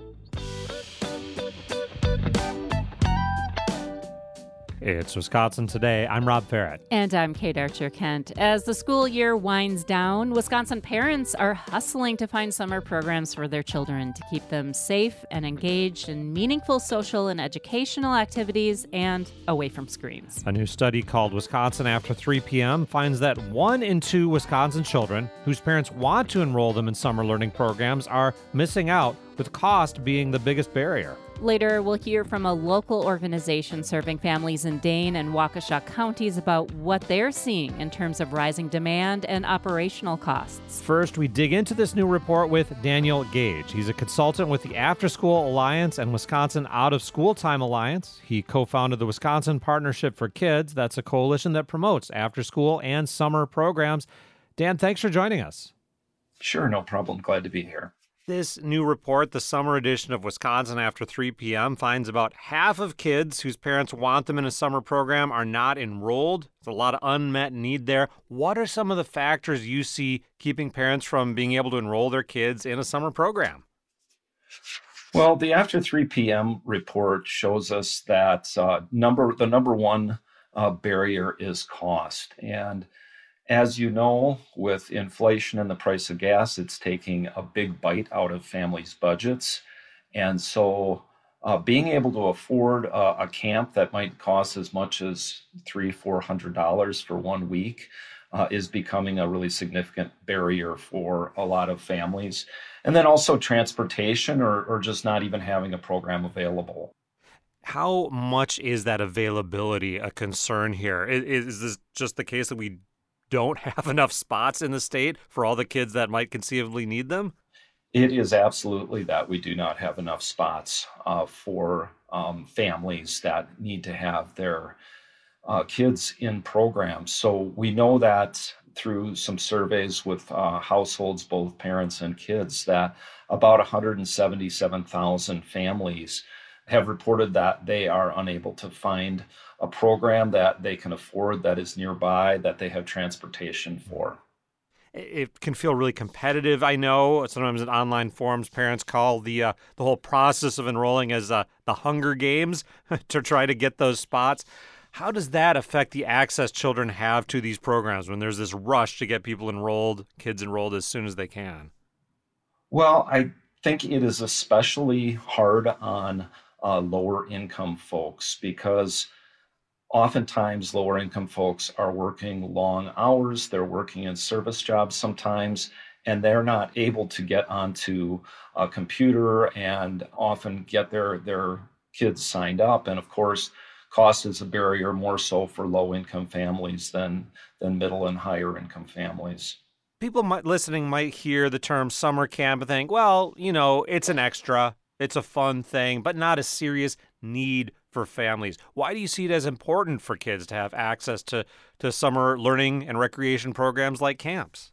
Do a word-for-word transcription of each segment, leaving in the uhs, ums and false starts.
It's Wisconsin Today. I'm Rob Farrett. And I'm Kate Archer-Kent. As the school year winds down, Wisconsin parents are hustling to find summer programs for their children to keep them safe and engaged in meaningful social and educational activities and away from screens. A new study called Wisconsin After three p.m. finds that one in two Wisconsin children whose parents want to enroll them in summer learning programs are missing out, with cost being the biggest barrier. Later, we'll hear from a local organization serving families in Dane and Waukesha counties about what they're seeing in terms of rising demand and operational costs. First, we dig into this new report with Daniel Gage. He's a consultant with the After School Alliance and Wisconsin Out of School Time Alliance. He co-founded the Wisconsin Partnership for Kids. That's a coalition that promotes after-school and summer programs. Dan, thanks for joining us. Sure, no problem. Glad to be here. This new report, the summer edition of Wisconsin After three p.m., finds about half of kids whose parents want them in a summer program are not enrolled. There's a lot of unmet need there. What are some of the factors you see keeping parents from being able to enroll their kids in a summer program? Well, the After three p.m. report shows us that uh, number the number one uh, barrier is cost. And as you know, with inflation and the price of gas, it's taking a big bite out of families' budgets. And so uh, being able to afford a, a camp that might cost as much as three hundred dollars, four hundred dollars for one week uh, is becoming a really significant barrier for a lot of families. And then also transportation or, or just not even having a program available. How much is that availability a concern here? Is, is this just the case that we don't have enough spots in the state for all the kids that might conceivably need them? It is absolutely that we do not have enough spots uh, for um, families that need to have their uh, kids in programs. So we know that through some surveys with uh, households, both parents and kids, that about one hundred seventy-seven thousand families have reported that they are unable to find a program that they can afford, that is nearby, that they have transportation for. It can feel really competitive, I know. Sometimes in online forums, parents call the uh, the whole process of enrolling as uh, the Hunger Games to try to get those spots. How does that affect the access children have to these programs when there's this rush to get people enrolled, kids enrolled as soon as they can? Well, I think it is especially hard on uh, lower income folks because oftentimes, lower income folks are working long hours. They're working in service jobs sometimes, and they're not able to get onto a computer and often get their, their kids signed up. And of course, cost is a barrier more so for low income families than, than middle and higher income families. People might, listening might hear the term summer camp and think, well, you know, it's an extra, it's a fun thing, but not a serious need for families. Why do you see it as important for kids to have access to, to summer learning and recreation programs like camps?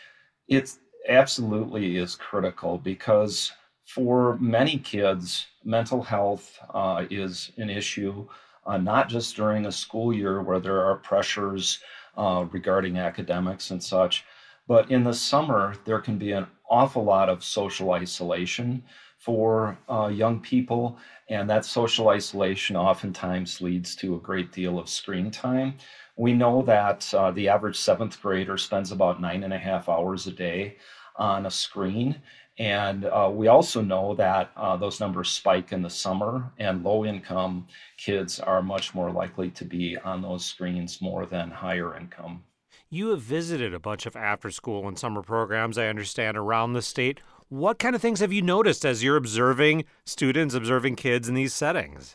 It absolutely is critical because for many kids, mental health uh, is an issue, uh, not just during a school year where there are pressures uh, regarding academics and such, but in the summer, there can be an awful lot of social isolation for uh, young people, and that social isolation oftentimes leads to a great deal of screen time. We know that uh, the average seventh grader spends about nine and a half hours a day on a screen, and uh, we also know that uh, those numbers spike in the summer, and low-income kids are much more likely to be on those screens more than higher income. You have visited a bunch of after-school and summer programs, I understand, around the state. What kind of things have you noticed as you're observing students, observing kids in these settings?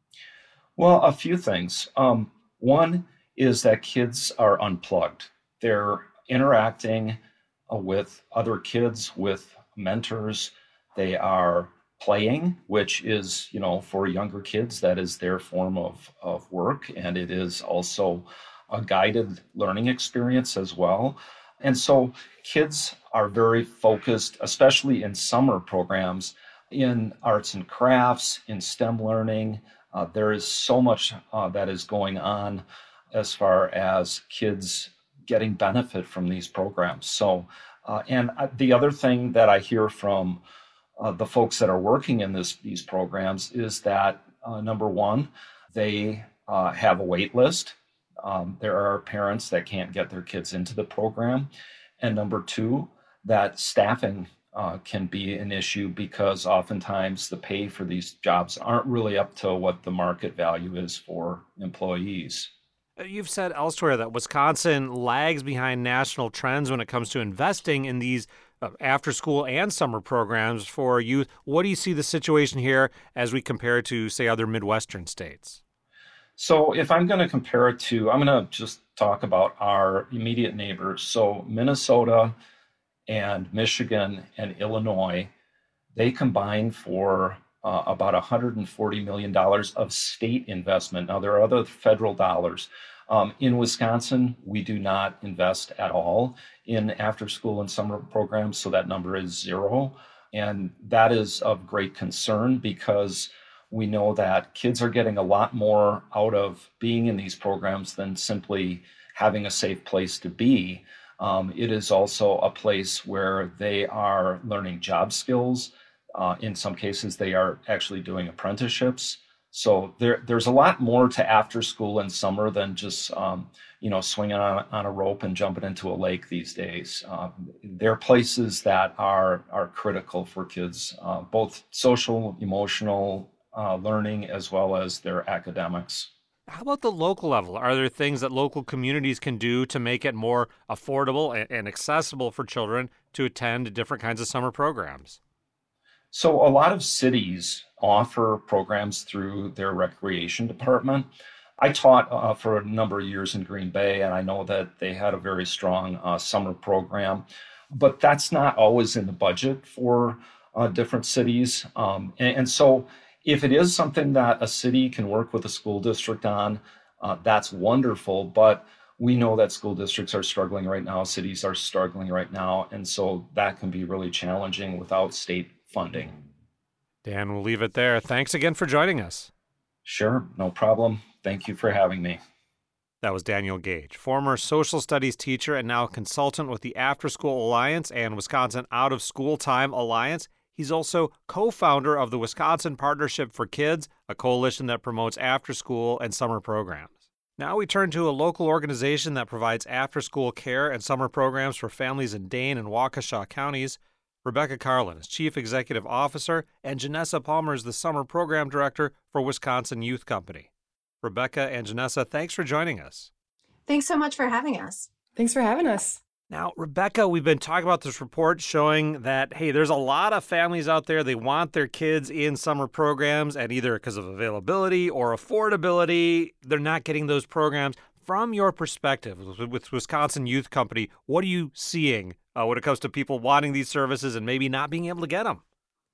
Well, a few things. Um, one is that kids are unplugged. They're interacting uh, with other kids, with mentors. They are playing, which is, you know, for younger kids, that is their form of, of work. And it is also a guided learning experience as well. And so kids are very focused, especially in summer programs, in arts and crafts, in STEM learning. Uh, there is so much uh, that is going on as far as kids getting benefit from these programs. So, uh, and the other thing that I hear from uh, the folks that are working in this these programs is that uh, number one, they uh, have a wait list. Um, there are parents that can't get their kids into the program. And number two, that staffing uh, can be an issue because oftentimes the pay for these jobs aren't really up to what the market value is for employees. You've said elsewhere that Wisconsin lags behind national trends when it comes to investing in these uh, after-school and summer programs for youth. What do you see the situation here as we compare to, say, other Midwestern states? So if I'm going to compare it to, I'm going to just talk about our immediate neighbors. So Minnesota and Michigan and Illinois, they combine for uh, about one hundred forty million dollars of state investment. Now, there are other federal dollars. Um, in Wisconsin, we do not invest at all in after-school and summer programs, so that number is zero. And that is of great concern because we know that kids are getting a lot more out of being in these programs than simply having a safe place to be. Um, it is also a place where they are learning job skills. Uh, in some cases, they are actually doing apprenticeships. So there, there's a lot more to after school and summer than just, um, you know, swinging on, on a rope and jumping into a lake these days. Uh, they're places that are, are critical for kids, uh, both social, emotional uh, learning, as well as their academics. How about the local level? Are there things that local communities can do to make it more affordable and accessible for children to attend different kinds of summer programs? So a lot of cities offer programs through their recreation department. I taught uh, for a number of years in Green Bay, and I know that they had a very strong uh, summer program, but that's not always in the budget for uh, different cities. Um, and, and so if it is something that a city can work with a school district on, uh, that's wonderful. But we know that school districts are struggling right now, cities are struggling right now, and so that can be really challenging without state funding. Dan, we'll leave it there. Thanks again for joining us. Sure, no problem. Thank you for having me. That was Daniel Gage, former social studies teacher and now consultant with the After School Alliance and Wisconsin Out of School Time Alliance. He's also co-founder of the Wisconsin Partnership for Kids, a coalition that promotes after-school and summer programs. Now we turn to a local organization that provides after-school care and summer programs for families in Dane and Waukesha counties. Rebecca Carlin is Chief Executive Officer, and Janessa Palmer is the Summer Program Director for Wisconsin Youth Company. Rebecca and Janessa, thanks for joining us. Thanks so much for having us. Thanks for having us. Now, Rebecca, we've been talking about this report showing that, hey, there's a lot of families out there, they want their kids in summer programs, and either because of availability or affordability, they're not getting those programs. From your perspective, with Wisconsin Youth Company, what are you seeing uh, when it comes to people wanting these services and maybe not being able to get them?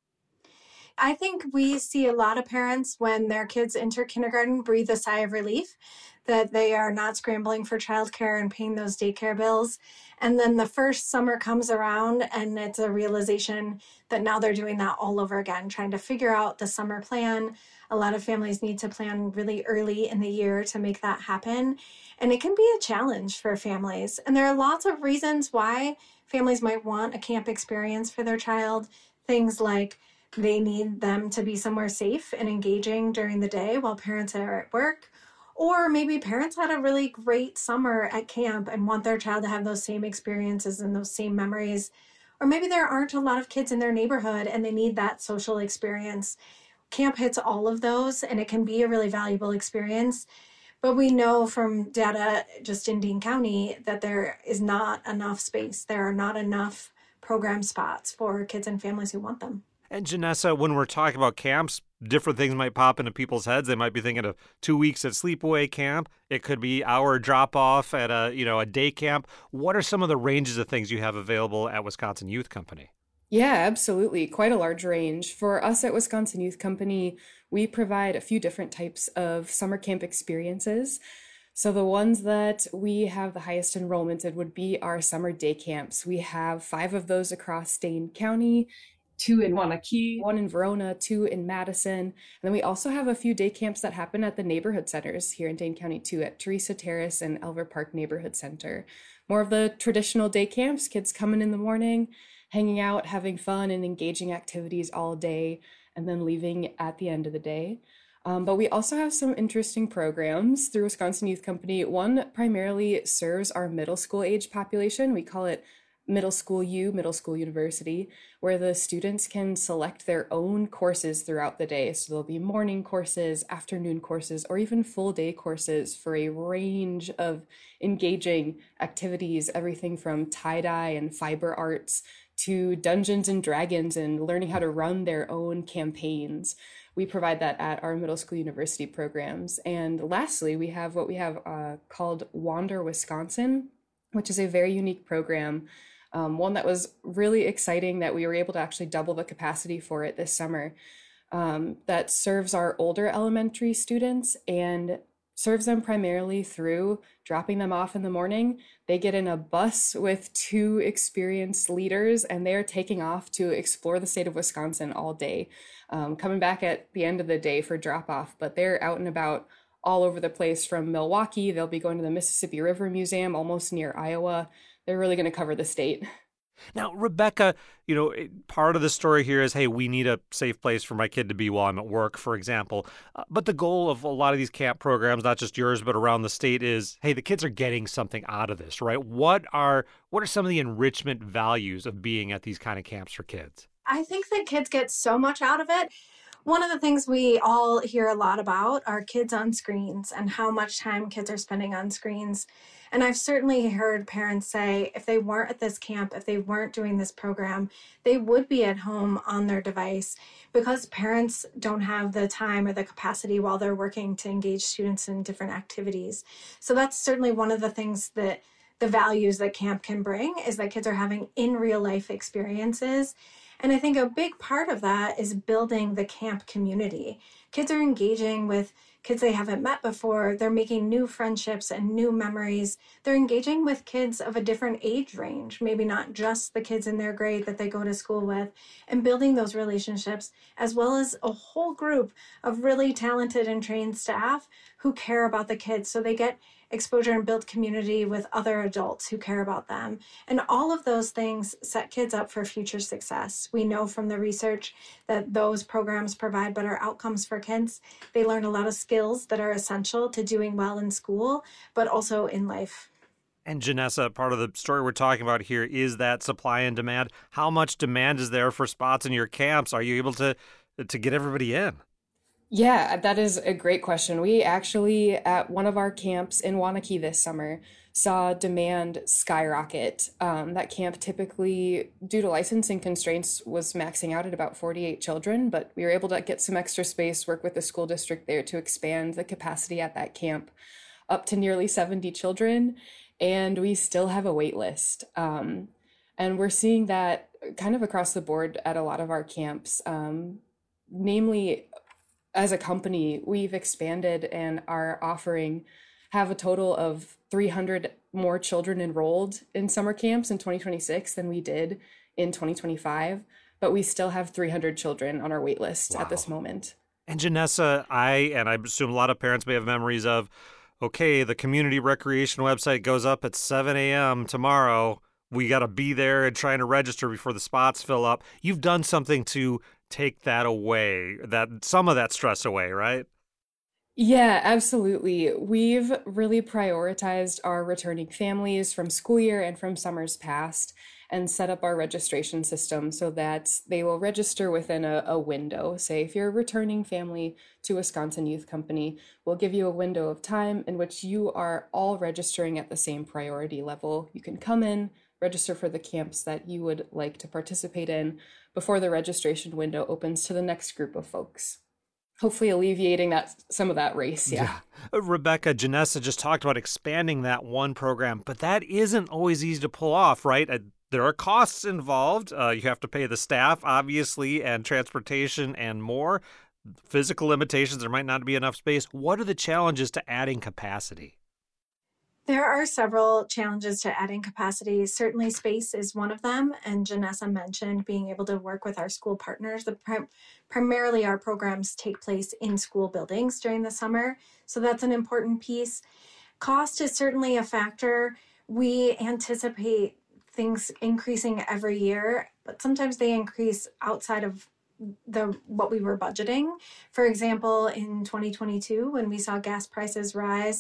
I think we see a lot of parents when their kids enter kindergarten breathe a sigh of relief that they are not scrambling for childcare and paying those daycare bills. And then the first summer comes around and it's a realization that now they're doing that all over again, trying to figure out the summer plan. A lot of families need to plan really early in the year to make that happen. And it can be a challenge for families. And there are lots of reasons why families might want a camp experience for their child. Things like they need them to be somewhere safe and engaging during the day while parents are at work. Or maybe parents had a really great summer at camp and want their child to have those same experiences and those same memories. Or maybe there aren't a lot of kids in their neighborhood and they need that social experience. Camp hits all of those, and it can be a really valuable experience. But we know from data just in Dane County that there is not enough space. There are not enough program spots for kids and families who want them. And Janessa, when we're talking about camps, different things might pop into people's heads. They might be thinking of two weeks at sleepaway camp. It could be hour drop off at a, you know, a day camp. What are some of the ranges of things you have available at Wisconsin Youth Company? Yeah, absolutely. Quite a large range. For us at Wisconsin Youth Company, we provide a few different types of summer camp experiences. So the ones that we have the highest enrollment in would be our summer day camps. We have five of those across Dane County, two in Waunakee, one in Verona, two in Madison. And then we also have a few day camps that happen at the neighborhood centers here in Dane County too, at Teresa Terrace and Elver Park Neighborhood Center. More of the traditional day camps, kids come in in the morning, hanging out, having fun and engaging activities all day, and then leaving at the end of the day. Um, but we also have some interesting programs through Wisconsin Youth Company. One primarily serves our middle school age population. We call it Middle School U, Middle School University, where the students can select their own courses throughout the day. So there'll be morning courses, afternoon courses, or even full day courses for a range of engaging activities, everything from tie-dye and fiber arts to Dungeons and Dragons and learning how to run their own campaigns. We provide that at our middle school university programs. And lastly, we have what we have uh, called Wander Wisconsin, which is a very unique program. Um, one that was really exciting that we were able to actually double the capacity for it this summer, um, that serves our older elementary students and serves them primarily through dropping them off in the morning. They get in a bus with two experienced leaders and they're taking off to explore the state of Wisconsin all day, um, coming back at the end of the day for drop off, but they're out and about all over the place. From Milwaukee, they'll be going to the Mississippi River Museum, almost near Iowa. They're really going to cover the state. Now, Rebecca, you know, part of the story here is, hey, we need a safe place for my kid to be while I'm at work, for example. Uh, but the goal of a lot of these camp programs, not just yours, but around the state is, hey, the kids are getting something out of this, right? What are what are some of the enrichment values of being at these kind of camps for kids? I think that kids get so much out of it. One of the things we all hear a lot about are kids on screens and how much time kids are spending on screens. And I've certainly heard parents say if they weren't at this camp, if they weren't doing this program, they would be at home on their device because parents don't have the time or the capacity while they're working to engage students in different activities. So that's certainly one of the things that the values that camp can bring is that kids are having in real life experiences. And I think a big part of that is building the camp community. Kids are engaging with kids they haven't met before. They're making new friendships and new memories. They're engaging with kids of a different age range, maybe not just the kids in their grade that they go to school with, and building those relationships, as well as a whole group of really talented and trained staff who care about the kids. So they get exposure and build community with other adults who care about them. And all of those things set kids up for future success. We know from the research that those programs provide better outcomes for kids. They learn a lot of skills that are essential to doing well in school, but also in life. And Janessa, part of the story we're talking about here is that supply and demand. How much demand is there for spots in your camps? Are you able to to get everybody in? Yeah, that is a great question. We actually, at one of our camps in Waunakee this summer, saw demand skyrocket. Um, that camp typically, due to licensing constraints, was maxing out at about forty-eight children, but we were able to get some extra space, work with the school district there to expand the capacity at that camp up to nearly seventy children, and we still have a wait list. Um, and we're seeing that kind of across the board at a lot of our camps, um, namely, as a company, we've expanded and are offering, have a total of three hundred more children enrolled in summer camps in twenty twenty-six than we did in twenty twenty-five, but we still have three hundred children on our wait list wow. at this moment. And Janessa, I, and I assume a lot of parents may have memories of, okay, the community recreation website goes up at seven a.m. tomorrow. We got to be there and trying to register before the spots fill up. You've done something to take that away, that some of that stress away, right? Yeah, absolutely. We've really prioritized our returning families from school year and from summers past and set up our registration system so that they will register within a, a window. Say if you're a returning family to Wisconsin Youth Company, we'll give you a window of time in which you are all registering at the same priority level. You can come in, register for the camps that you would like to participate in before the registration window opens to the next group of folks. Hopefully alleviating that some of that race, yeah. yeah. Rebecca, Janessa just talked about expanding that one program, but that isn't always easy to pull off, right? Uh, there are costs involved. Uh, you have to pay the staff, obviously, and transportation and more. Physical limitations, there might not be enough space. What are the challenges to adding capacity? There are several challenges to adding capacity. Certainly space is one of them. And Janessa mentioned being able to work with our school partners. The prim- primarily our programs take place in school buildings during the summer. So that's an important piece. Cost is certainly a factor. We anticipate things increasing every year, but sometimes they increase outside of the what we were budgeting. For example, in twenty twenty-two, when we saw gas prices rise,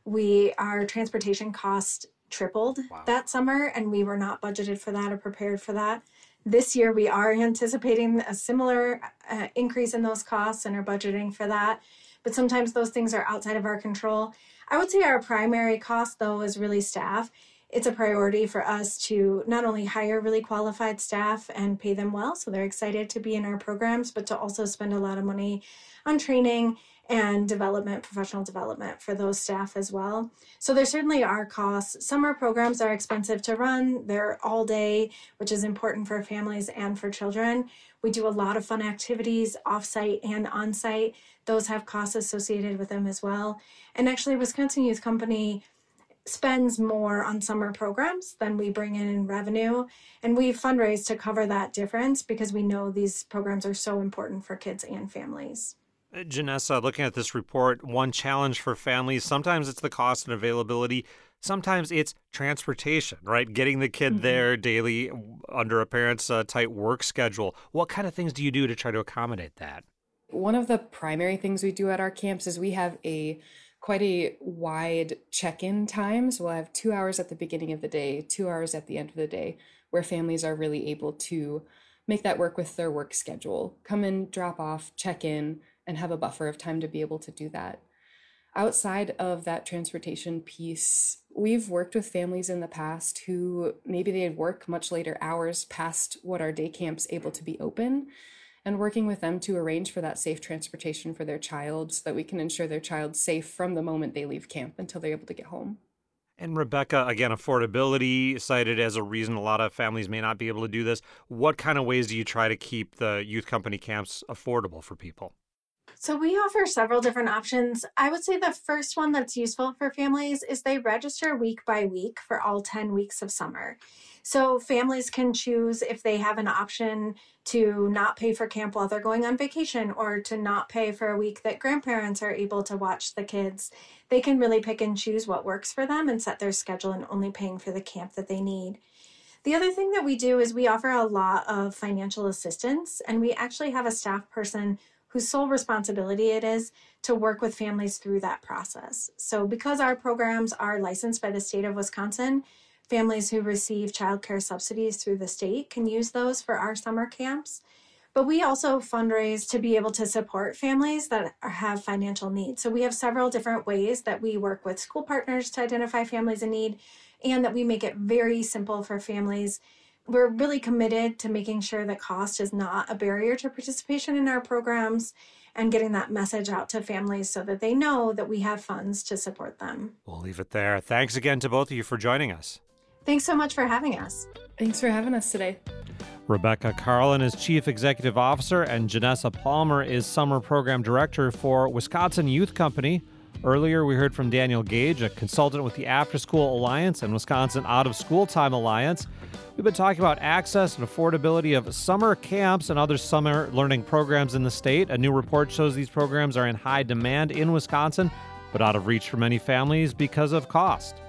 we our transportation cost tripled wow. that summer, and we were not budgeted for that or prepared for that. This year, we are anticipating a similar uh, increase in those costs and are budgeting for that. But sometimes those things are outside of our control. I would say our primary cost, though, is really staff. It's a priority for us to not only hire really qualified staff and pay them well, so they're excited to be in our programs, but to also spend a lot of money on training and development, professional development for those staff as well. So there certainly are costs. Summer programs are expensive to run. They're all day, which is important for families and for children. We do a lot of fun activities off-site and on-site. Those have costs associated with them as well. And actually, Wisconsin Youth Company spends more on summer programs than we bring in in revenue. And we fundraise to cover that difference because we know these programs are so important for kids and families. Janessa, looking at this report, one challenge for families, sometimes it's the cost and availability. Sometimes it's transportation, right? Getting the kid mm-hmm. there daily under a parent's uh, tight work schedule. What kind of things do you do to try to accommodate that? One of the primary things we do at our camps is we have a quite a wide check-in time. So we'll have two hours at the beginning of the day, two hours at the end of the day, where families are really able to make that work with their work schedule. Come in, drop off, check in, and have a buffer of time to be able to do that. Outside of that transportation piece, we've worked with families in the past who maybe they'd work much later hours past what our day camp's able to be open, and working with them to arrange for that safe transportation for their child so that we can ensure their child's safe from the moment they leave camp until they're able to get home. And Rebecca, again, affordability cited as a reason a lot of families may not be able to do this. What kind of ways do you try to keep the youth company camps affordable for people? So we offer several different options. I would say the first one that's useful for families is they register week by week for all ten weeks of summer. So families can choose if they have an option to not pay for camp while they're going on vacation or to not pay for a week that grandparents are able to watch the kids. They can really pick and choose what works for them and set their schedule and only paying for the camp that they need. The other thing that we do is we offer a lot of financial assistance, and we actually have a staff person whose sole responsibility it is to work with families through that process. So because our programs are licensed by the state of Wisconsin, families who receive child care subsidies through the state can use those for our summer camps. But we also fundraise to be able to support families that have financial needs. So we have several different ways that we work with school partners to identify families in need, and that we make it very simple for families. We're really committed to making sure that cost is not a barrier to participation in our programs and getting that message out to families so that they know that we have funds to support them. We'll leave it there. Thanks again to both of you for joining us. Thanks so much for having us. Thanks for having us today. Rebecca Carlin is Chief Executive Officer, and Janessa Palmer is Summer Program Director for Wisconsin Youth Company. Earlier, we heard from Daniel Gage, a consultant with the After School Alliance and Wisconsin Out of School Time Alliance. We've been talking about access and affordability of summer camps and other summer learning programs in the state. A new report shows these programs are in high demand in Wisconsin, but out of reach for many families because of cost.